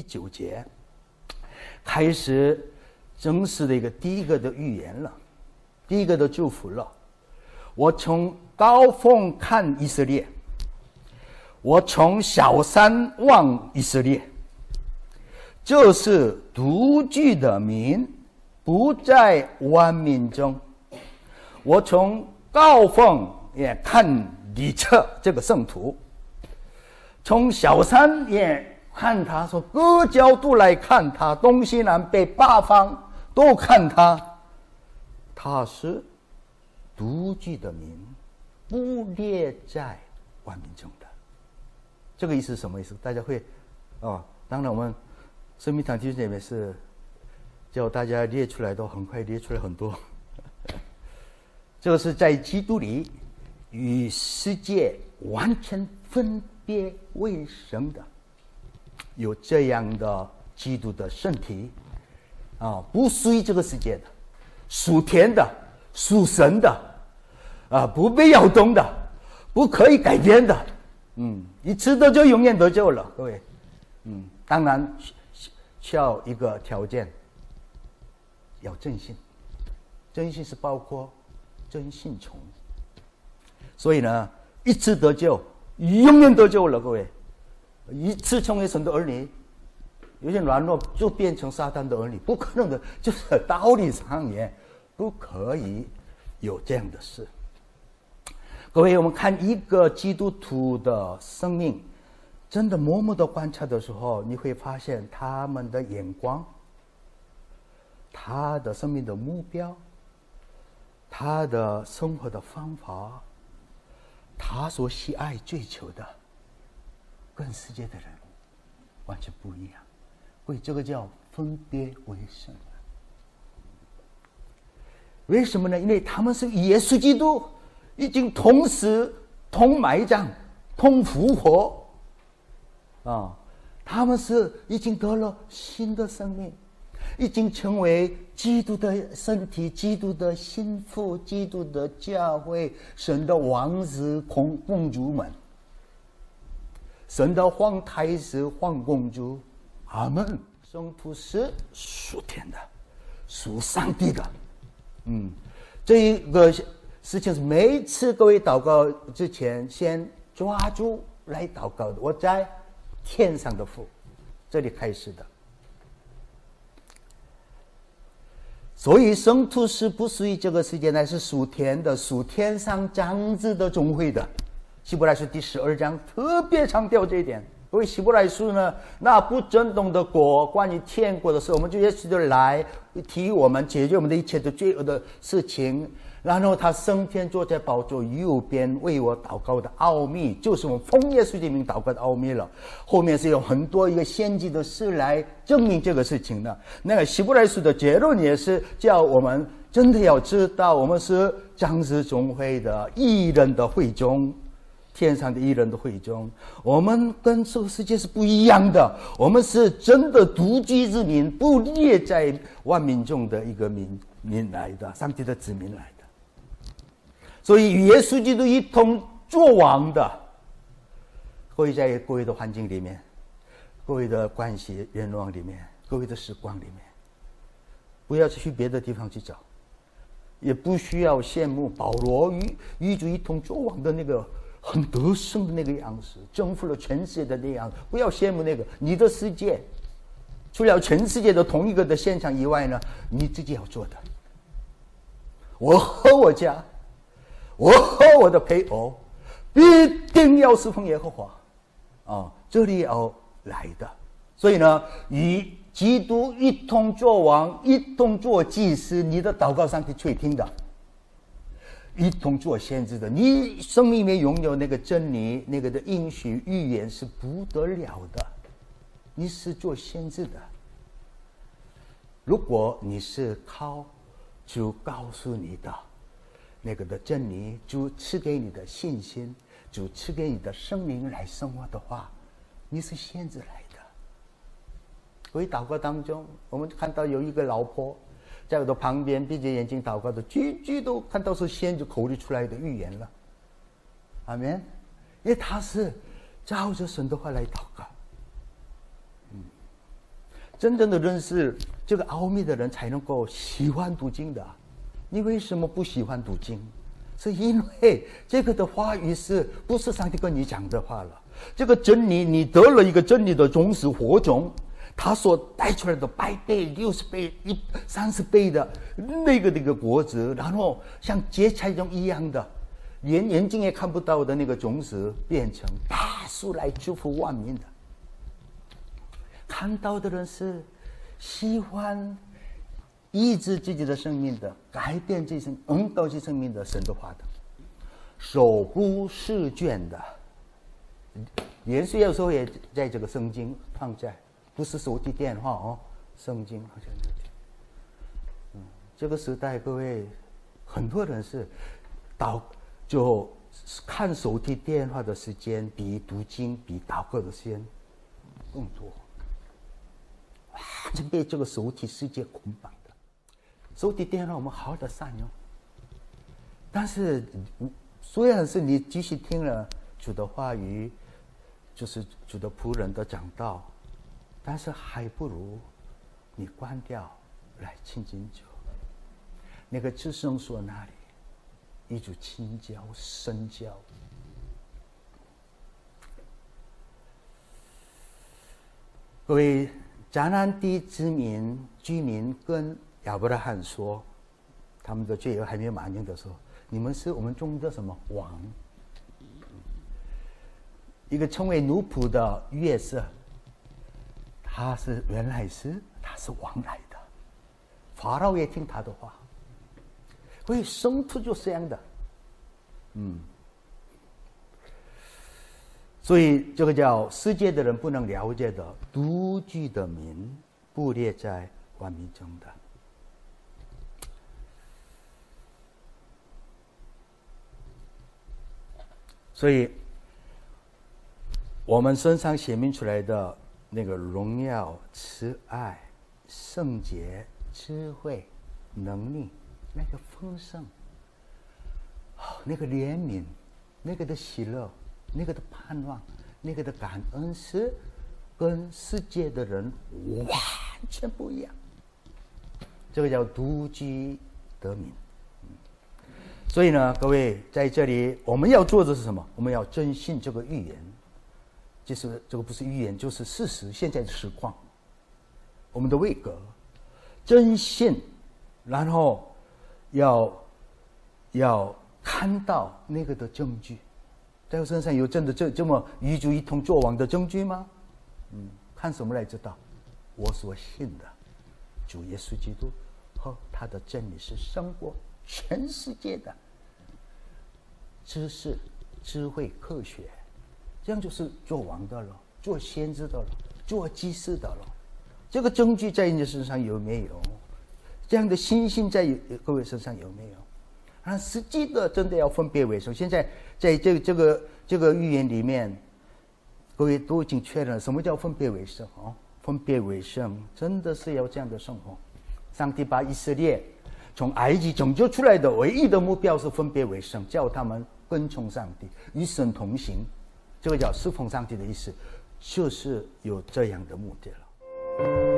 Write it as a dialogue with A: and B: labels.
A: 9节，开始正式的第一个的预言了，第一个的祝福了。我从高峰看以色列，我从小山望以色列，这是独居的民，不在万民中。我从高峰也看李彻这个圣徒，从小山也看他，说各角度来看他，东西南北八方都看他，他是独居的民，不列在万民中的。这个意思是什么意思？大家会当然我们生命堂弟兄姐妹是叫大家列出来，都很快列出来很多。这个是在基督里与世界完全分别为圣的，有这样的基督的身体不属于这个世界的，属天的，属神的不被摇动的，不可以改变的。一次得救永远得救了，各位。当然需要一个条件，要真信。真信是包括真信从。所以呢，一次得救永远得救了，各位。一次成为神的儿女，有些软弱就变成撒旦的儿女，不可能的，就是道理上也不可以有这样的事。各位，我们看一个基督徒的生命，真的默默的观察的时候，你会发现他们的眼光，他的生命的目标，他的生活的方法，他所喜爱追求的，跟世界的人完全不一样。所以这个叫分别为圣。为什么呢？因为他们是耶稣基督已经同时同埋葬同复活他们是已经得了新的生命，已经成为基督的身体，基督的心腹，基督的教会，神的王子公主们，神的皇太子皇公主。阿们。圣徒是属天的，属上帝的。这一个事情是每一次各位祷告之前先抓住来祷告的。我在天上的父，这里开始的。所以圣徒是不属于这个世界，乃是属天的，属天上长子的总会的。希伯来书第12章特别强调这一点。因为希伯来书呢，那不震动的国，关于天国的事，我们就耶稣就来替我们解决我们的一切的罪恶的事情。然后他升天坐在宝座右边为我祷告的奥秘，就是我们奉耶稣的名祷告的奥秘了。后面是有很多一个先知的事来证明这个事情的。那个希伯来书的结论也是叫我们真的要知道，我们是长子总会的义人的会中，天上的义人的会中，我们跟这个世界是不一样的。我们是真的独居之民，不列在万民中的一个民来的，上帝的子民来的。所以与耶稣基督一同作王的，各位在各位的环境里面，各位的关系愿望里面，各位的时光里面，不要去别的地方去找，也不需要羡慕保罗与主一同作王的那个很得胜的那个样子，征服了全世界的那样子。不要羡慕那个，你的世界除了全世界的同一个的现场以外呢，你自己要做的。我和我家，我和我的配偶必定要侍奉耶和华这里要来的。所以呢，与基督一同作王，一同做祭司，你的祷告上帝垂听的，一同做先知的，你生命里面拥有那个真理，那个的应许预言是不得了的。你是做先知的，如果你是靠主告诉你的那个的真理，主赐给你的信心，主赐给你的生命来生活的话，你是先知来的。所以祷告当中，我们看到有一个老婆在我的旁边闭着眼睛祷告的，句句都看到是先知口里出来的预言了。阿们。因为他是照着神的话来祷告。 真正的认识这个奥秘的人才能够喜欢读经的。你为什么不喜欢读经？是因为这个的话语不是上帝跟你讲的话了？这个真理，你得了一个真理的种子火种，它所带出来的100倍、60倍、30倍的那个果子，然后像结菜种一样的，连眼睛也看不到的那个种子，变成大树来祝福万民的。看到的人是喜欢医治自己的生命的，改变自己高级生命的神的话的，手不释卷的。连续有时候也在这个圣经放在，不是手机电话哦，圣经好像这个时代各位很多人是就看手机电话的时间比读经比祷告的时间更多，完全被这个手机世界捆绑的。手机电话我们好好的善用，但是虽然是你继续听了主的话语，就是主的仆人的讲道，但是还不如你关掉来亲近主，那个至圣所那里与主亲交深交。各位迦南地居民跟亚伯拉罕说，他们的罪恶还没有满盈的时候，你们是我们中的什么王？一个称为奴仆的约瑟，原来他是王来的，法老也听他的话，所以生徒就是这样的，所以这个叫世界的人不能了解的独居的民，布列在万民中的。所以我们身上显明出来的那个荣耀、慈爱、圣洁、智慧、能力，那个丰盛，那个怜悯，那个的喜乐，那个的盼望，那个的感恩，是跟世界的人完全不一样。这个叫独居得民。所以呢，各位在这里我们要做的是什么？我们要真信这个预言，就是这个不是预言，就是事实，现在的实况。我们的位格真信，然后要看到那个的证据。在我身上有真的这么与主一同作王的证据吗？看什么来知道？我所信的主耶稣基督和他的真理是胜过全世界的知识、智慧、科学，这样就是做王的了，做先知的了，做祭司的了。这个证据在你身上有没有？这样的信心在各位身上有没有？实际的真的要分别为圣。现在在这个预言里面，各位都已经确认了什么叫分别为圣分别为圣真的是要这样的生活。上帝把以色列从埃及拯救出来的唯一的目标是分别为圣，叫他们跟从上帝，与神同行。这个叫侍奉上帝的意思，就是有这样的目的了。